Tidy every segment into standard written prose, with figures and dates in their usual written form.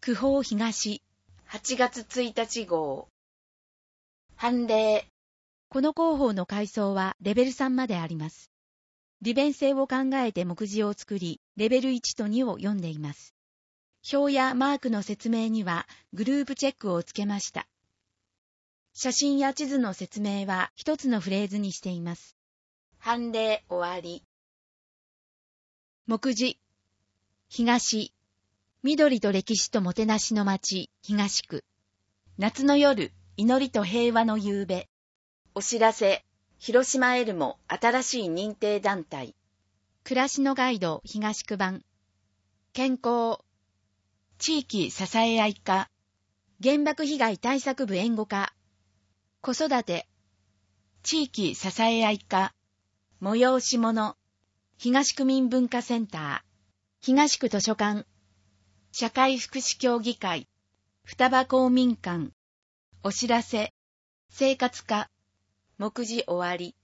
区報東 8月1日号。判例。 この広報の階層はレベル3まであります。利便性を考えて目次を作り、レベル1と2を読んでいます。表やマークの説明にはグループチェックをつけました。写真や地図の説明は一つのフレーズにしています。 判例終わり。 目次。東。緑と歴史ともてなしの町、東区。 夏の夜、祈りと平和の夕べ。お知らせ。広島エルモ新しい認定団体。 暮らしのガイド東区版。健康。地域支え合い課。原爆被害対策部援護課。子育て。地域支え合い課。催し物。東区民文化センター。東区図書館。社会福祉協議会。双葉公民館。お知らせ。生活課。 目次終わり。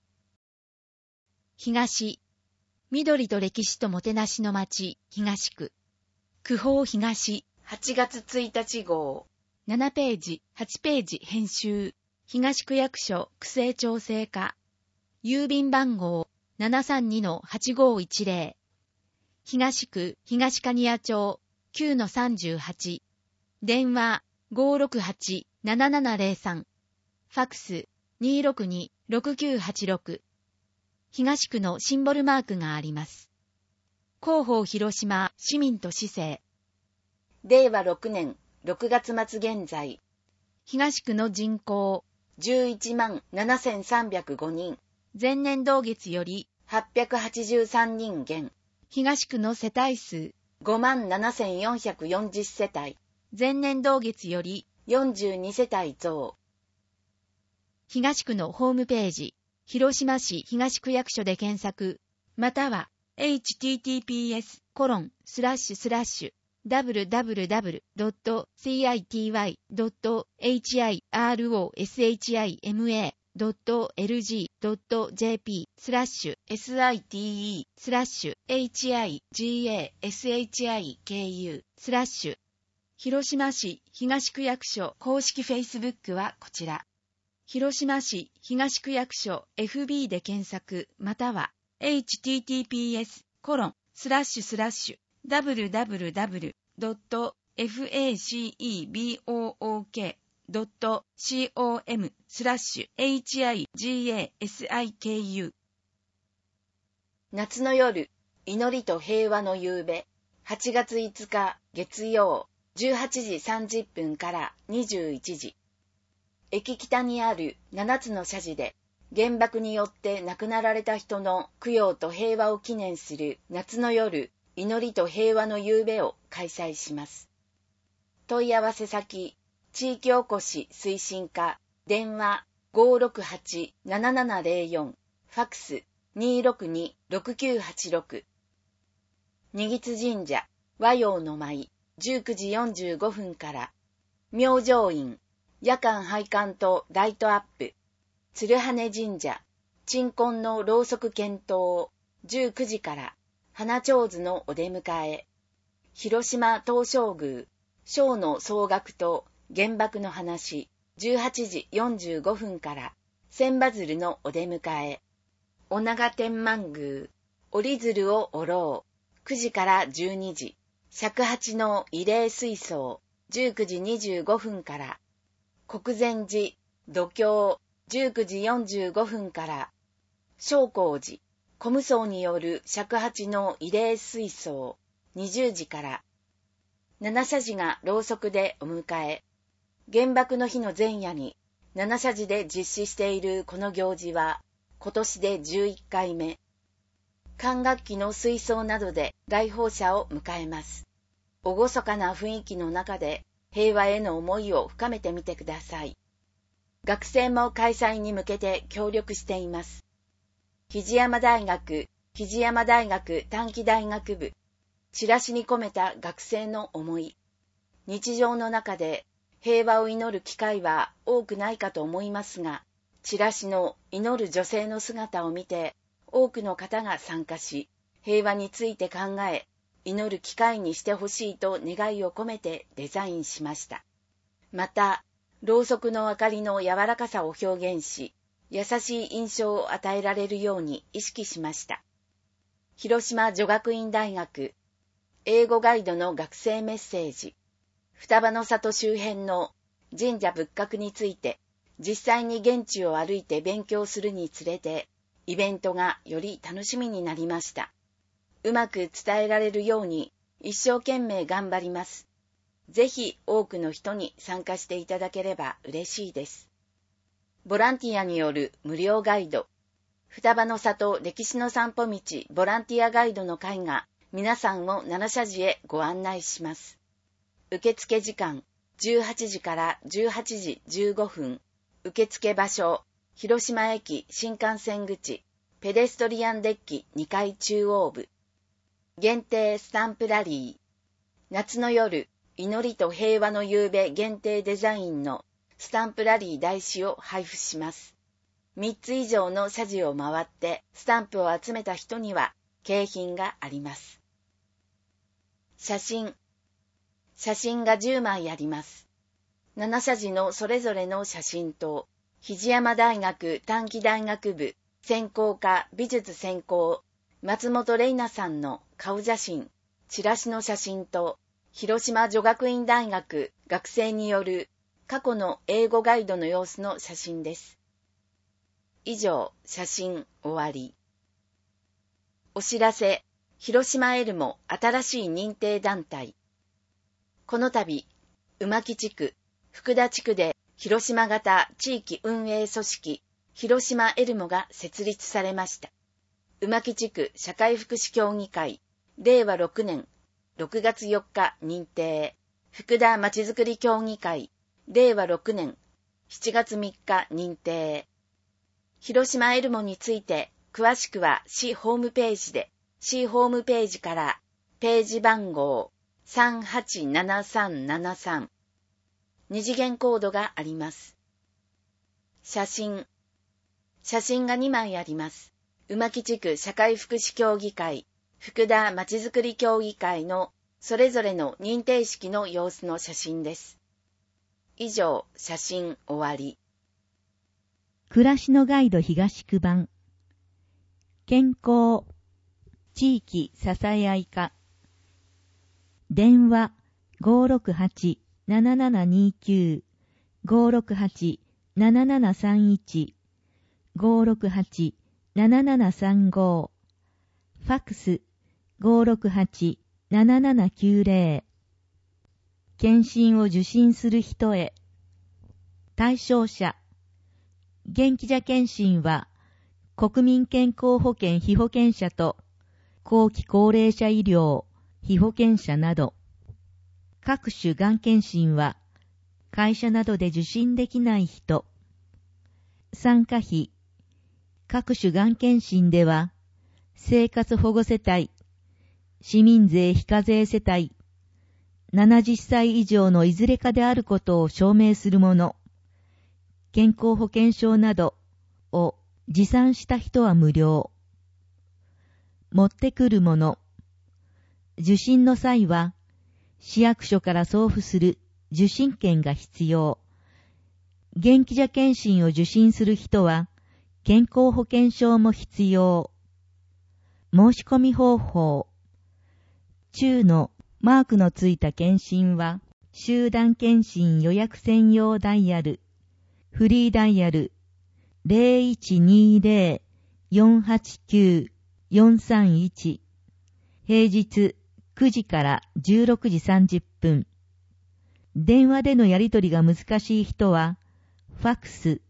東。緑と歴史ともてなしの町、東区。区報東。 8月1日号。 7ページ、8ページ編集。東区役所区政調整課。郵便番号 732-8510。東区東蟹谷町 9-38。電話 568-7703。ファクス 262-6986。東区のシンボルマークがあります。広報広島市民と市政。 令和6年6月末現在。 東区の人口。 117,305 人。 前年同月より 883人減。 東区の世帯数。 57,440 世帯。 前年同月より 42世帯増。 東区のホームページ。広島市東区役所で検索、または https://www.city.hiroshima.site.ku/site-higashiku/ 広島市東区役所公式フェイスブックはこちら。広島市東区役所 FB で検索、または https://www.facebook.com/higashiku 夏の夜、祈りと平和の夕べ、8月5日月曜、18時30分から21時。駅北にある7つの社寺で、原爆によって亡くなられた人の供養と平和を記念する夏の夜、祈りと平和の夕べを開催します。問い合わせ先、地域おこし推進課、電話 568-7704、ファクス 262-6986。二月神社、和洋の舞、19時45分から、明星院、夜間拝観とライトアップ。鶴羽神社、鎮魂のろうそく点灯、19時から、花手水のお出迎え。広島東照宮、小の総額と原爆の話、18時45分から、千羽鶴のお出迎え。お長天満宮、折り鶴を折ろう、9時から12時。尺八の慰霊水槽、19時25分から。国前寺、度胸、19時45分から、正光寺、小無双による尺八の慰霊水槽、20時から、七社寺がろうそくでお迎え。原爆の日の前夜に、七社寺で実施しているこの行事は、今年で11回目。管楽器の吹奏などで来訪者を迎えます。厳かな雰囲気の中で、平和への思いを深めてみてください。学生も開催に向けて協力しています。肘山大学短期大学部。チラシに込めた学生の思い。日常の中で平和を祈る機会は多くないかと思いますが、チラシの祈る女性の姿を見て、多くの方が参加し、平和について考え、 祈る機会にしてほしいと願いを込めてデザインしました。また、ろうそくの明かりの柔らかさを表現し、優しい印象を与えられるように意識しました。広島女学院大学英語ガイドの学生メッセージ。双葉の里周辺の神社仏閣について、実際に現地を歩いて勉強するにつれて、イベントがより楽しみになりました。うまく伝えられるように一生懸命頑張ります。ぜひ多くの人に参加していただければ嬉しいです。ボランティアによる無料ガイド、双葉の里歴史の散歩道ボランティアガイドの会が皆さんを七社寺へご案内します。受付時間18時から18時15分。受付場所、広島駅新幹線口、ペデストリアンデッキ2階中央部。限定スタンプラリー。夏の夜、祈りと平和の夕べ限定デザインのスタンプラリー台紙を配布します。3つ以上の社寺を回ってスタンプを集めた人には景品があります。写真が10枚あります。7社寺のそれぞれの写真と、肘山大学短期大学部専攻科美術専攻松本玲奈さんの顔写真、チラシの写真と、広島女学院大学学生による過去の英語ガイドの様子の写真です。以上、写真終わり。お知らせ、広島エルモ新しい認定団体。この度、宇牧地区、福田地区で広島型地域運営組織広島エルモが設立されました。宇牧地区社会福祉協議会令和6年6月4日認定福田まちづくり協議会令和6年7月3日認定。広島エルモについて詳しくは市ホームページで市ホームページからページ番号387373二次元コードがあります。写真が2枚あります。宇牧地区社会福祉協議会、福田まちづくり協議会のそれぞれの認定式の様子の写真です。以上、写真終わり。 暮らしのガイド東区版。健康、地域支え合い課。電話568-7729 568-7731 568-7735ファックス 568-7790 検診を受診する人へ。対象者、元気者検診は国民健康保険被保険者と後期高齢者医療被保険者など、各種がん検診は会社などで受診できない人。参加費、各種がん検診では生活保護世帯、市民税非課税世帯、70歳以上のいずれかであることを証明するもの、健康保険証などを持参した人は無料。持ってくるもの、受診の際は、市役所から送付する受診券が必要。元気者検診を受診する人は、健康保険証も必要。申し込み方法。中のマークのついた検診は、集団検診予約専用ダイヤル、フリーダイヤル 0120-489-431 平日9時から16時30分。電話でのやり取りが難しい人は、ファックス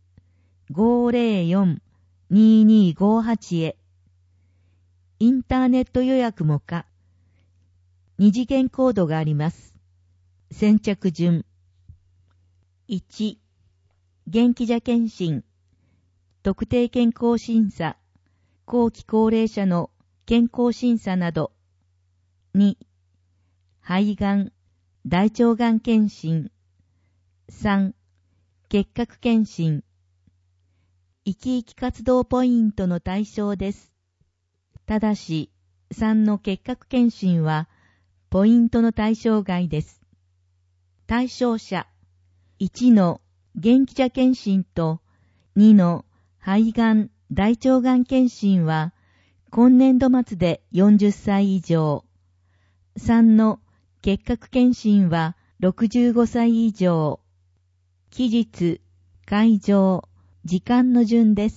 504-2258 へ。インターネット予約も可。二次元コードがあります。先着順。1、元気者検診、特定健康審査、後期高齢者の健康審査など。2、肺がん、大腸がん検診。3、結核検診。生き生き活動ポイントの対象です。ただし、3の結核検診はポイントの対象外です。対象者、1の元気者検診と2の肺がん、大腸がん検診は今年度末で40歳以上、3の結核検診は65歳以上。期日、会場、時間の順です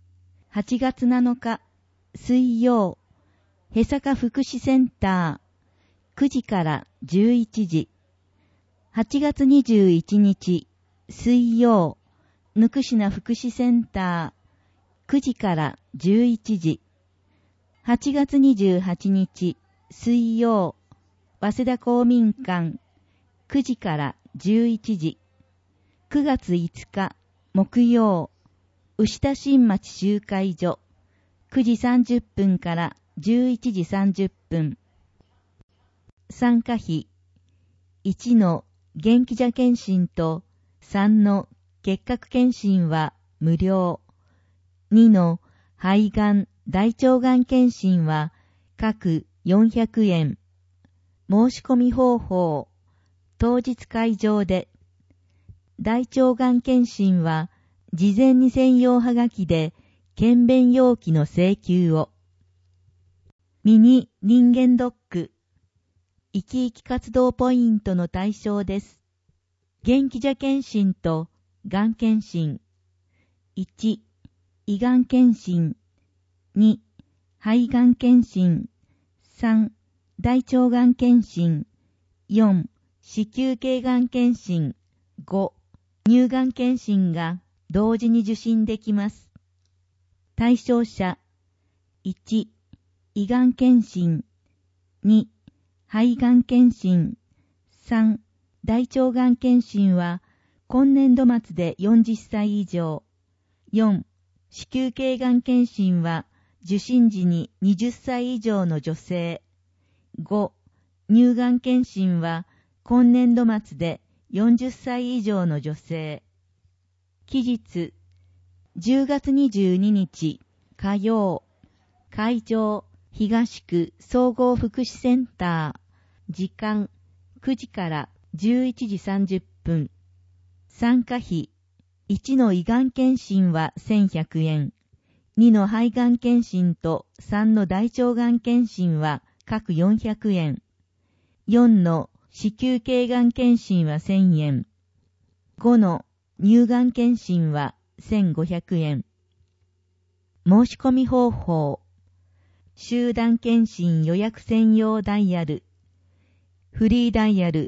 。8月7日、水曜、へさか福祉センター、9時から11時。8月21日、水曜、ぬくしな福祉センター、9時から11時。8月28日、水曜、早稲田公民館、9時から11時。9月5日、木曜、牛田新町集会所、9時30分から11時30分。参加費、1の元気者検診と3の結核検診は無料。2の肺がん、大腸がん検診は各400円。申し込み方法、当日会場で。大腸がん検診は事前に専用はがきで検便要記の請求を。ミニ人間ドック、生き生き活動ポイントの対象です。元気者検診とがん検診。1、胃がん検診。2、肺がん検診。3、大腸がん検診。4、子宮頸がん検診。5、乳がん検診が同時に受診できます。対象者、1、胃がん検診。2、肺がん検診。3、大腸がん検診は今年度末で40歳以上。4、子宮頸がん検診は受診時に20歳以上の女性。5、乳がん検診は今年度末で40歳以上の女性。期日、10月22日火曜、会場、東区総合福祉センター、時間、9時から11時30分。参加費、1の胃がん検診は1100円。2の肺がん検診と3の大腸がん検診は各400円。4の子宮頸がん検診は1000円。5の乳がん検診は1500円。申し込み方法。集団検診予約専用ダイヤル。フリーダイヤル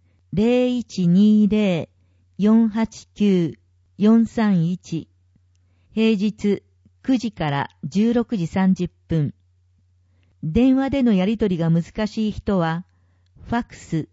0120-489-431。平日9時から16時30分。電話でのやり取りが難しい人は、ファックス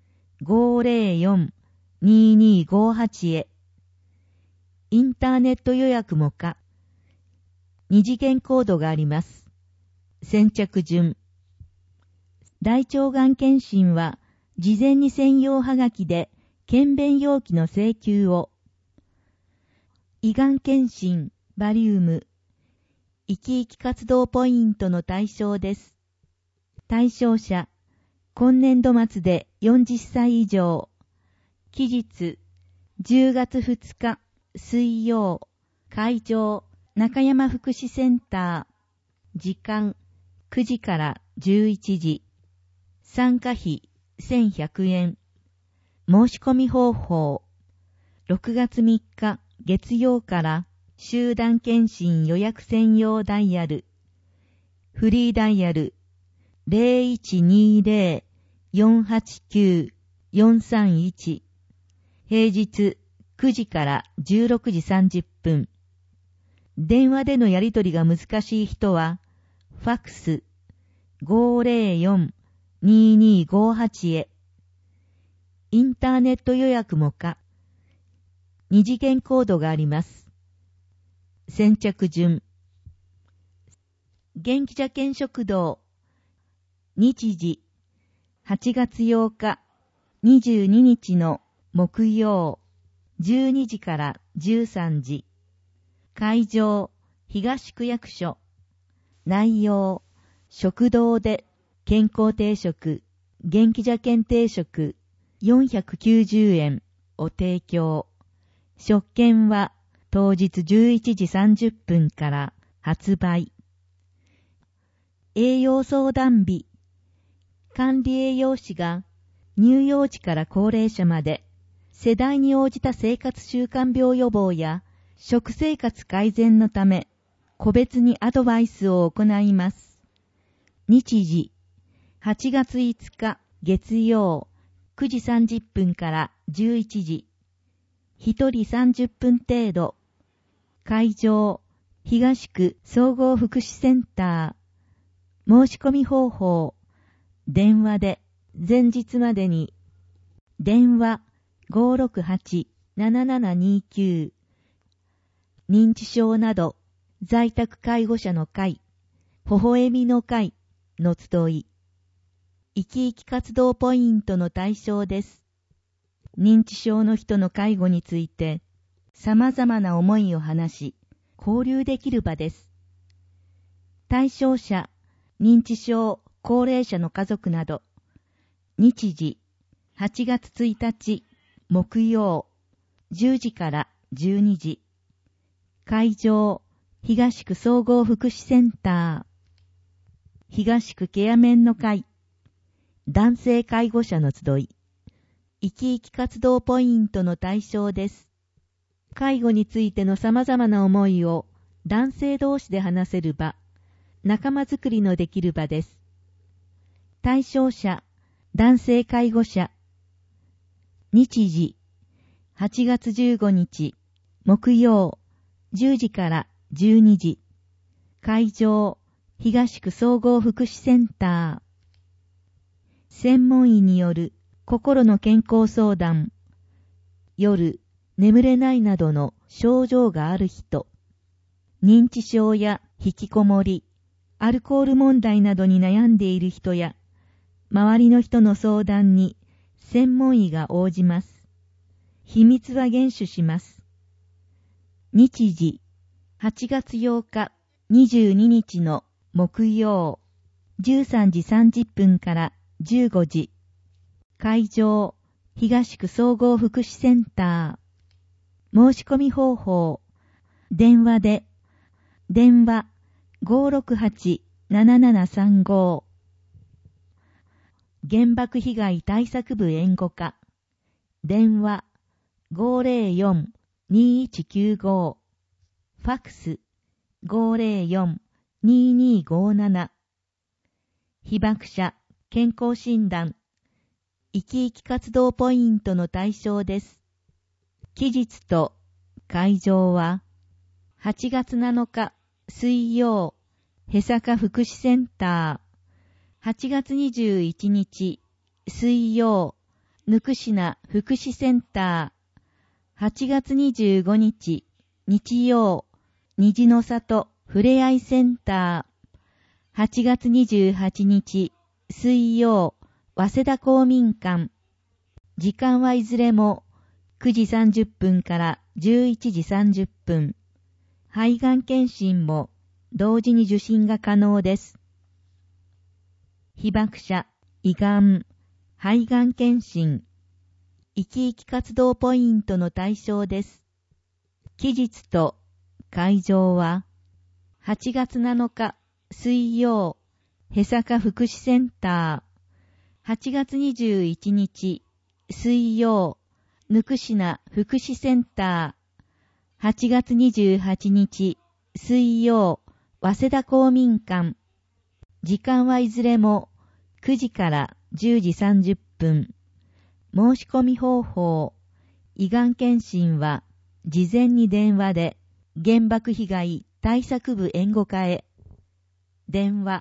504-2258 へ。インターネット予約も可。2次元コードがあります。先着順。大腸がん検診は、事前に専用はがきで検便要記の請求を。胃がん検診、バリウム。生き生き活動ポイントの対象です。対象者、今年度末で40歳以上。期日、10月2日、水曜、会場、中山福祉センター。時間、9時から11時。参加費、1100円。申し込み方法。6月3日、月曜から集団検診予約専用ダイヤル。フリーダイヤル 0120-489-431。平日9時から16時30分。電話でのやり取りが難しい人は、ファックス 504-2258 へ。インターネット予約も可。2次元コードがあります。先着順。元気者犬食堂。日時、8月8日、22日の木曜、12時から13時。会場、東区役所。内容、食堂で健康定食、 元気茶検定食490円を提供。食券は当日11時30分から発売。栄養相談日。管理栄養士が乳幼児から高齢者まで世代に応じた生活習慣病予防や食生活改善のため個別にアドバイスを行います。日時8月5日月曜9時30分から11時。1人30分程度。会場東区総合福祉センター。申し込み方法。電話で前日までに。電話 568-7729。認知症など在宅介護者の会、微笑みの会の集い。生き生き活動ポイントの対象です。認知症の人の介護について様々な思いを話し、交流できる場です。対象者、認知症、高齢者の家族など。日時、8月1日、木曜、10時から12時。会場、東区総合福祉センター。東区ケアメンの会。男性介護者の集い。生き生き活動ポイントの対象です。介護についての様々な思いを男性同士で話せる場、仲間づくりのできる場です。対象者、男性介護者。日時、8月15日、木曜、10時から12時。会場、東区総合福祉センター。専門医による心の健康相談。夜、眠れないなどの症状がある人。認知症や引きこもり、アルコール問題などに悩んでいる人や、周りの人の相談に専門医が応じます。秘密は厳守します。日時、8月8日、22日の木曜、13時30分から15時。会場、東区総合福祉センター。申し込み方法。電話で。電話 568-7735。原爆被害対策部援護課。電話 504-2195。ファクス 504-2257。被爆者健康診断。生き生き活動ポイントの対象です。期日と会場は8月7日水曜、へさか福祉センター。8月21日水曜、ぬくしな福祉センター。8月25日日曜、虹の里ふれあいセンター。8月28日水曜、早稲田公民館。時間はいずれも9時30分から11時30分。肺がん検診も同時に受診が可能です。被爆者、胃がん、肺がん検診。生き生き活動ポイントの対象です。期日と会場は8月7日水曜、へさか福祉センター。8月21日水曜、ぬくしな福祉センター。8月28日水曜、早稲田公民館。時間はいずれも9時から10時30分。申し込み方法。胃がん検診は事前に電話で原爆被害対策部援護課へ。電話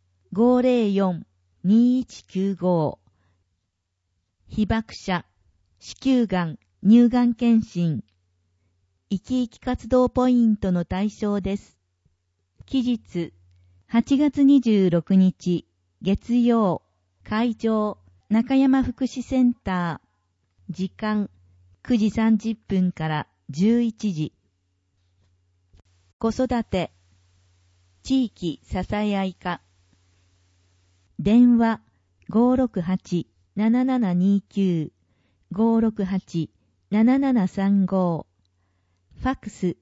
504-2195。被爆者、子宮がん、乳がん検診。生き生き活動ポイントの対象です。期日、8月26日、月曜、会場、中山福祉センター。時間、9時30分から11時。子育て、地域支え合い課。電話 568-7729 568-7735ファックス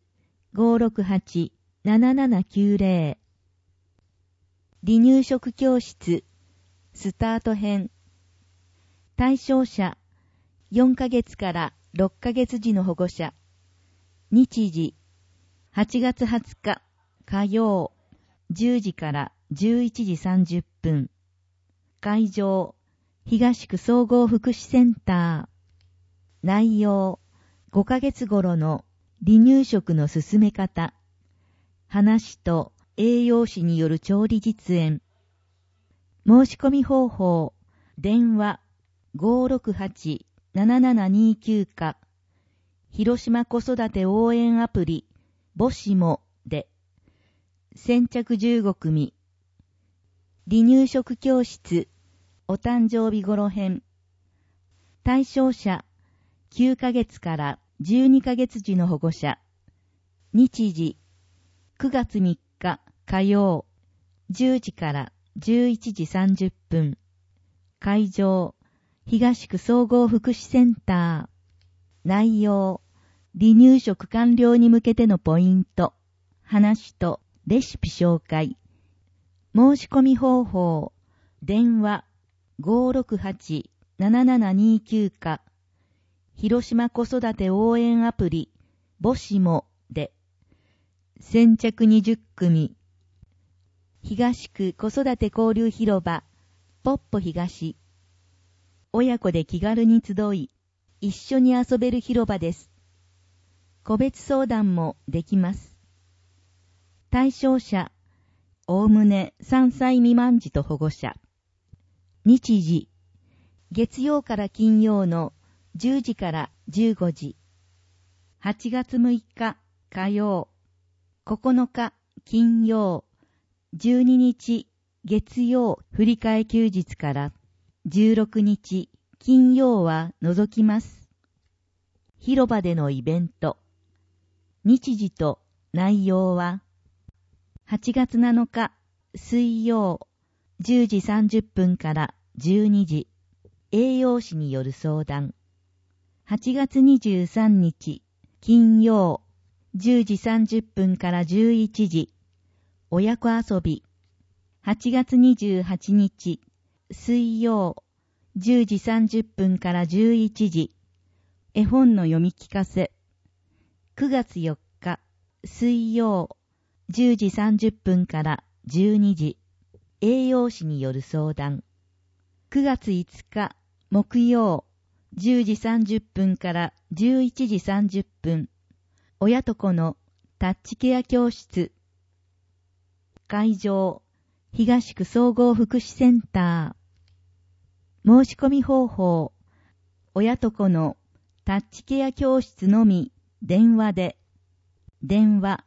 568-7790 離乳食教室スタート編対象者4ヶ月から6ヶ月児の保護者日時8月20日火曜10時から11時30分会場東区総合福祉センター内容5ヶ月頃の離乳食の進め方話と栄養士による調理実演申し込み方法電話 568-7729 か広島子育て応援アプリ母子もで先着15組離乳食教室お誕生日頃編対象者9ヶ月から12ヶ月児の保護者日時9月3日火曜10時から11時30分会場東区総合福祉センター内容離乳食完了に向けてのポイント話とレシピ紹介申し込み方法電話 568-7729 か広島子育て応援アプリ母子もで先着20組東区子育て交流広場ポッポ東親子で気軽に集い一緒に遊べる広場です個別相談もできます対象者おおむね3歳未満児と保護者日時月曜から金曜の10時から15時8月6日火曜9日金曜12日月曜振り替え休日から16日金曜は除きます広場でのイベント日時と内容は8月7日水曜10時30分から12時栄養士による相談8月23日金曜10時30分から11時親子遊び8月28日水曜10時30分から11時絵本の読み聞かせ9月4日水曜10時30分から12時栄養士による相談9月5日木曜10時30分から11時30分親と子のタッチケア教室会場東区総合福祉センター申し込み方法親と子のタッチケア教室のみ電話で電話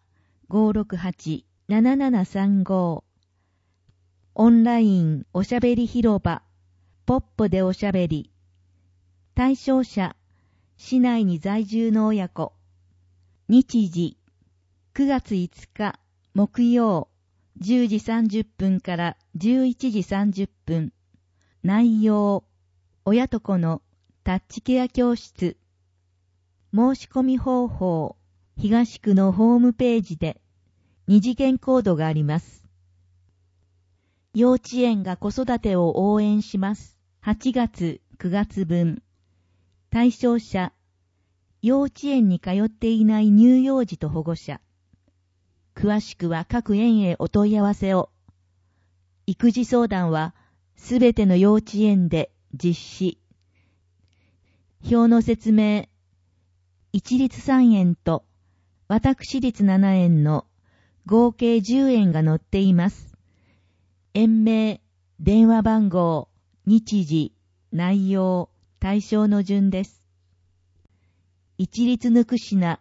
568-7735 オンラインおしゃべり広場ポッポでおしゃべり対象者市内に在住の親子日時9月5日木曜10時30分から11時30分内容親と子のタッチケア教室申し込み方法東区のホームページで二次元コードがあります幼稚園が子育てを応援します8月9月分対象者幼稚園に通っていない乳幼児と保護者詳しくは各園へお問い合わせを育児相談はすべての幼稚園で実施表の説明一律3円と私立7円の合計10円が載っています園名電話番号日時内容対象の順です一律ぬくしな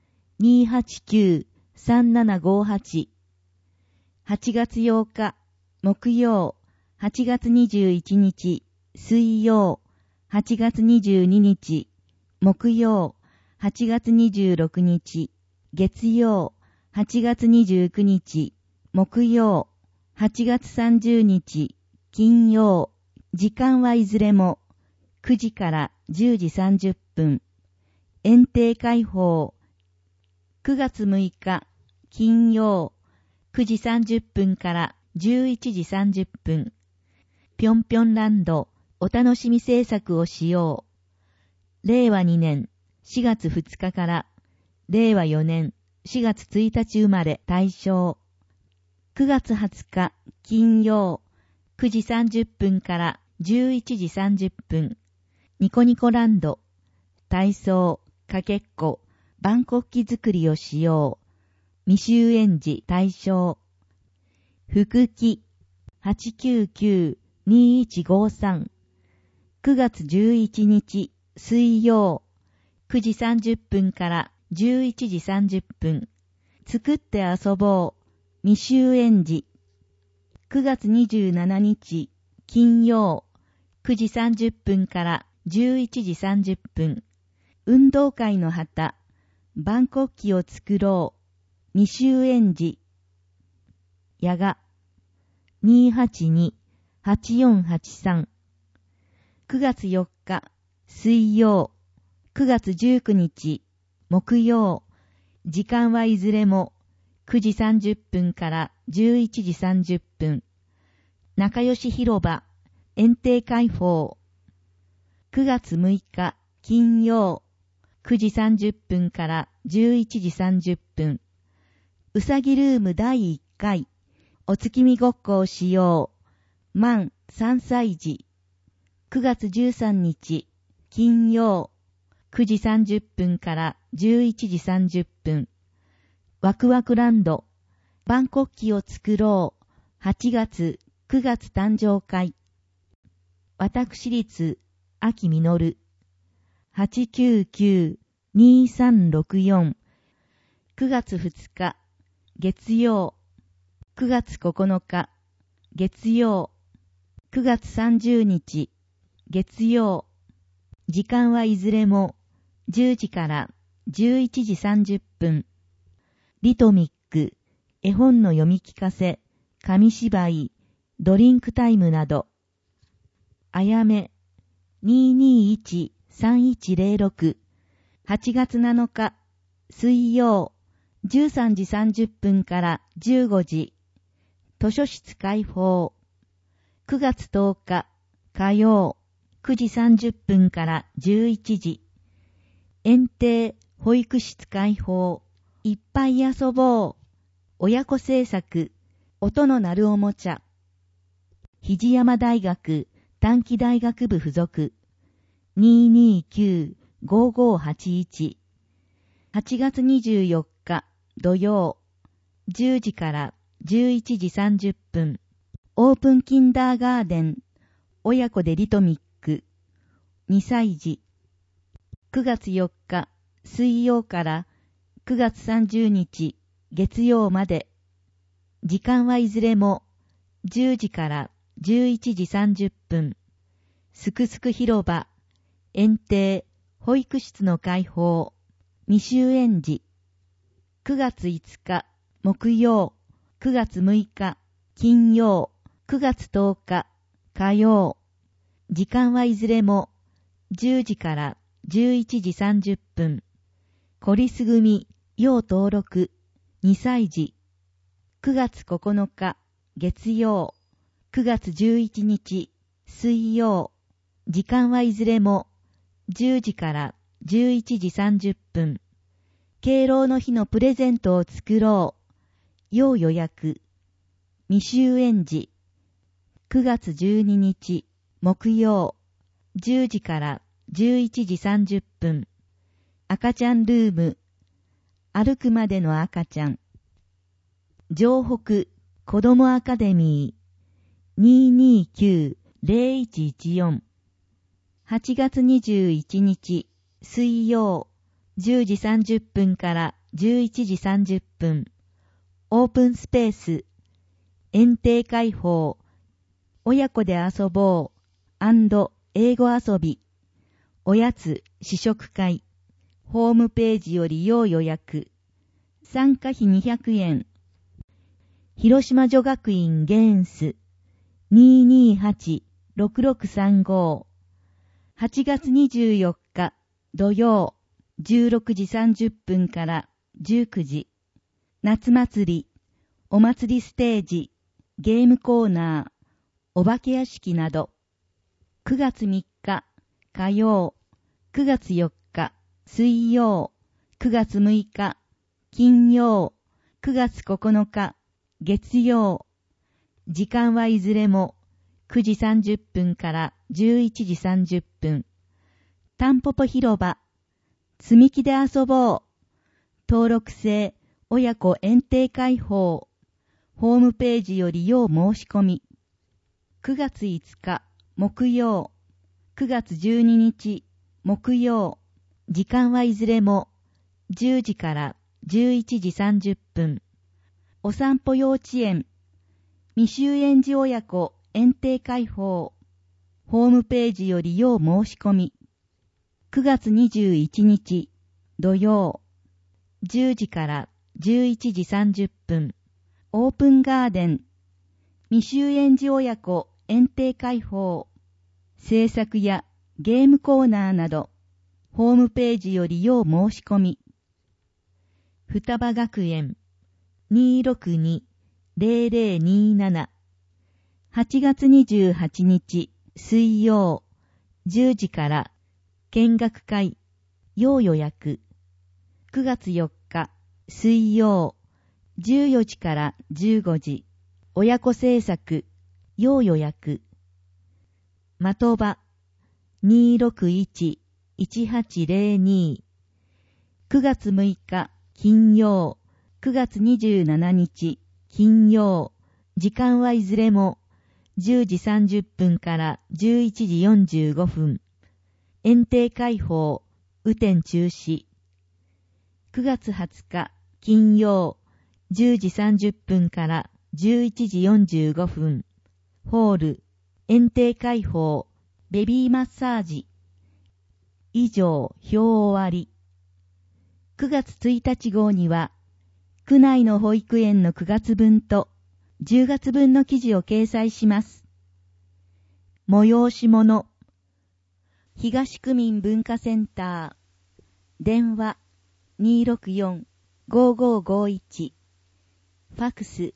289-3758 8月8日木曜8月21日水曜8月22日木曜8月26日月曜8月29日木曜8月30日金曜時間はいずれも9時から10時30分。園庭開放。9月6日金曜9時30分から11時30分。ぴょんぴょんランドお楽しみ制作をしよう。令和2年4月2日から令和4年4月1日生まれ対象。9月20日金曜9時30分から11時30分。ニコニコランド体操かけっこ万国旗作りをしよう。未就園児対象。福記 899-2153。9月11日水曜9時30分から11時30分。作って遊ぼう。未就園児。9月27日金曜9時30分から11時30分。運動会の旗。万国旗を作ろう。未就園児。やが。282-8483。9月4日水曜9月19日木曜。時間はいずれも9時30分から11時30分。仲良し広場園庭開放。9月6日金曜9時30分から11時30分。うさぎルーム第1回お月見ごっこをしよう。満3歳児。9月13日金曜9時30分から11時30分。ワクワクランド万国旗を作ろう。8月9月誕生会。私立秋実。899-2364。9月2日月曜9月9日月曜。9月30日月曜。時間はいずれも10時から11時30分。リトミック、絵本の読み聞かせ、紙芝居、ドリンクタイムなど。あやめ、221-3106。8月7日、水曜、13時30分から15時。図書室開放。9月10日、火曜、9時30分から11時。園庭、保育室開放。いっぱい遊ぼう。親子制作、音の鳴るおもちゃ。肘山大学短期大学部附属。229-5581。8月24日土曜、10時から11時30分。オープンキンダーガーデン、親子でリトミック。2歳児。9月4日水曜から9月30日月曜まで。時間はいずれも10時から11時30分。すくすく広場園庭保育室の開放。未就園児。9月5日木曜、9月6日金曜、9月10日火曜。時間はいずれも10時から11時30分。こりすぐみ要登録。2歳児。9月9日月曜、9月11日水曜。時間はいずれも10時から11時30分。敬老の日のプレゼントを作ろう。要予約。未就園児。9月12日木曜、10時から11時30分。赤ちゃんルーム。歩くまでの赤ちゃん。城北子どもアカデミー。229-0114。8月21日水曜、10時30分から11時30分。オープンスペース。園庭開放。親子で遊ぼう。英語遊び。おやつ試食会。ホームページより要予約。参加費200円。広島女学院ゲーンス。 6635 8月24日土曜16時30分から19時夏祭り、お祭りステージ、ゲームコーナー、お化け屋敷など9月3日火曜、9月4日水曜、9月6日金曜、9月9日月曜、時間はいずれも9時30分から11時30分。タンポポ広場、積み木で遊ぼう。登録制親子園庭開放。ホームページより要申し込み。9月5日木曜、9月12日木曜。時間はいずれも10時から11時30分。お散歩幼稚園、未就園児親子園庭開放。ホームページより要申し込み。9月21日土曜、10時から11時30分。オープンガーデン、未就園児親子園庭開放。制作やゲームコーナーなど、ホームページより要申し込み。双葉学園 262-0027 8月28日水曜10時から見学会要予約。9月4日水曜14時から15時親子制作要予約。的場 261-1802 9月6日金曜9月27日金曜。時間はいずれも10時30分から11時45分。園庭開放、雨天中止。9月20日金曜10時30分から11時45分。ホール、園庭開放、ベビーマッサージ。以上、表終わり。9月1日号には、区内の保育園の9月分と10月分の記事を掲載します。催し物。東区民文化センター。電話 264-5551。ファクス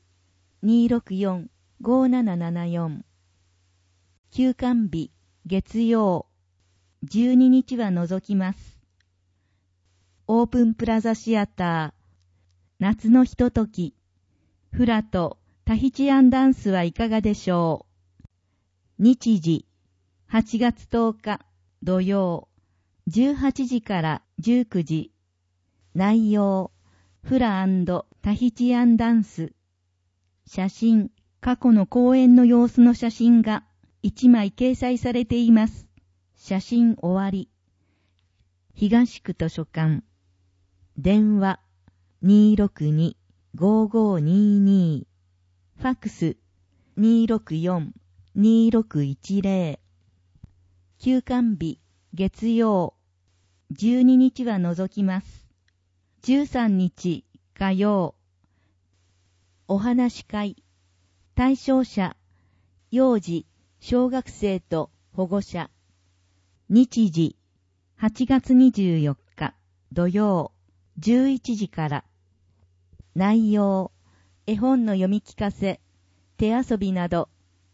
264-5774。休館日月曜。12日は除きます。オープンプラザシアター。夏のひととき。フラとタヒチアンダンスはいかがでしょう。日時8月10日土曜18時から19時。内容フラ&タヒチアンダンス。写真、過去の公演の様子の写真が1枚掲載されています。写真終わり。東区図書館。電話 262-5522。ファクス 264-2610。休館日月曜。12日は除きます。13日火曜。お話し会。対象者、幼児、小学生と保護者。日時8月24日土曜11時から。内容、絵本の読み聞かせ、手遊びなど。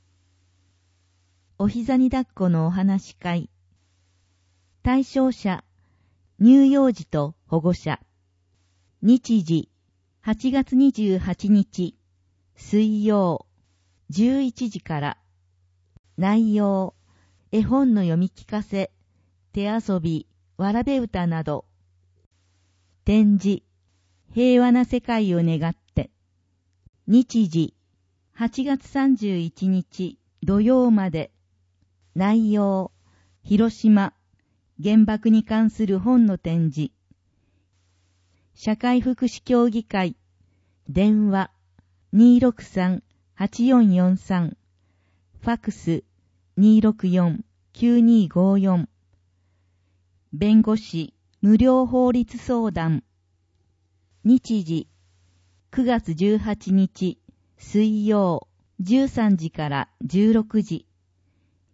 お膝に抱っこのお話し会。対象者、乳幼児と保護者。日時8月28日水曜11時から。内容、絵本の読み聞かせ、手遊び、わらべ歌など。展示、平和な世界を願って。日時、8月31日土曜まで。内容、広島、原爆に関する本の展示。社会福祉協議会。電話、263-8443。ファクス、264-9254。弁護士、無料法律相談。日時、9月18日水曜13時から16時。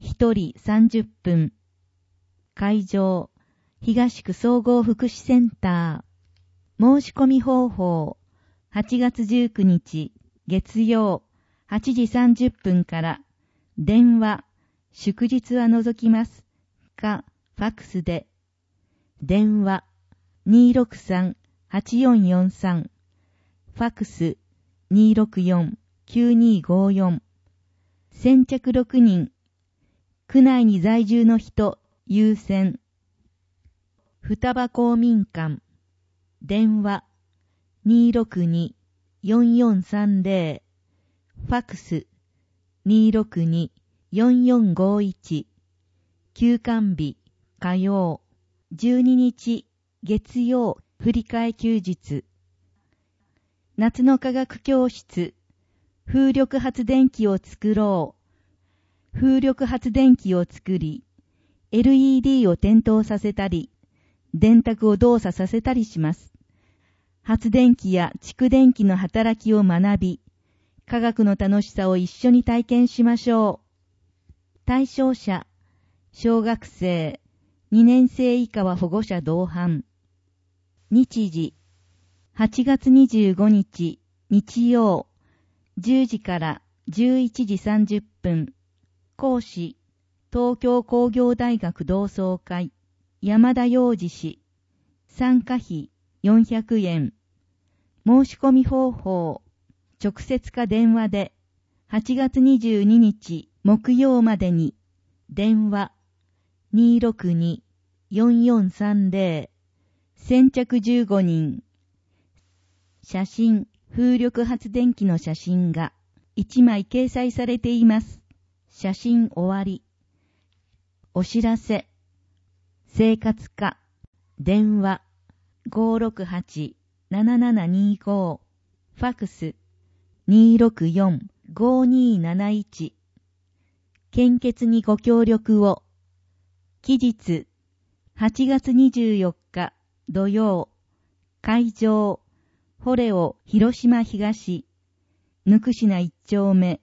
1人30分。会場、東区総合福祉センター。申し込み方法、8月19日、月曜、8時30分から、電話、祝日は除きます。か、ファックスで。電話、263-8443。ファックス、264-9254。先着6人。区内に在住の人、優先。双葉公民館。電話、262-4430。ファックス、262-4451。休館日、火曜。12日、月曜、振り替え休日。夏の科学教室。風力発電機を作ろう。風力発電機を作り、LED を点灯させたり、電卓を動作させたりします。発電機や蓄電機の働きを学び、科学の楽しさを一緒に体験しましょう。対象者、小学生、2年生以下は保護者同伴。日時、8月25日、日曜、10時から11時30分。講師、東京工業大学同窓会、山田洋次氏。参加費400円。申し込み方法、直接か電話で、8月22日木曜までに、電話、262-4430。先着15人。写真、風力発電機の写真が1枚掲載されています。写真終わり。お知らせ。生活課。電話。568-7725。ファックス。264-5271。献血にご協力を。期日。8月24日土曜。会場。ホレオ広島東。ぬくしな1丁目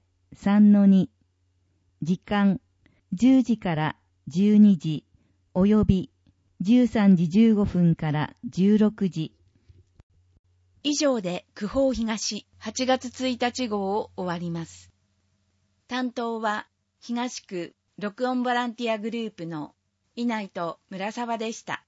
3-2。時間。10時から12時。および13時15分から16時。 以上で区報東8月1日号を終わります。担当は東区録音ボランティアグループの稲井と村沢でした。